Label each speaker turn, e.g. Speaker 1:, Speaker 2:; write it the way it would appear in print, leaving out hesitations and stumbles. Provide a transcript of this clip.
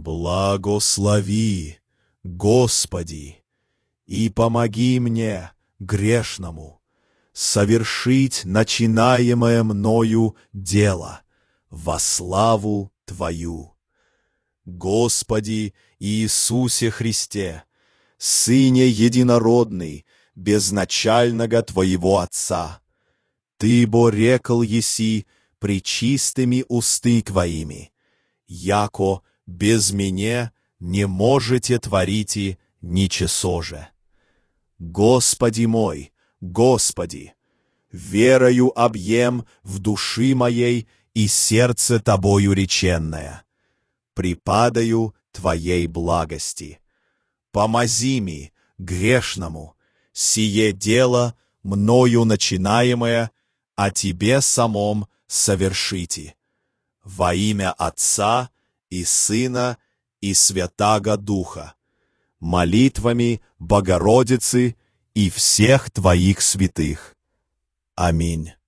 Speaker 1: Благослови, Господи, и помоги мне, грешному, совершить начинаемое мною дело во славу Твою. Господи Иисусе Христе, Сыне Единородный, безначального Твоего Отца, Ты бо рекл еси пречистыми усты Твоими, яко без меня не можете творите ничего же. Господи мой, Господи, верою объем в души моей и сердце Тобою реченное. Припадаю Твоей благости. Помози ми, грешному, сие дело, мною начинаемое, а Тебе самом совершите. Во имя Отца и Сына и Святаго Духа, молитвами Богородицы и всех Твоих святых. Аминь.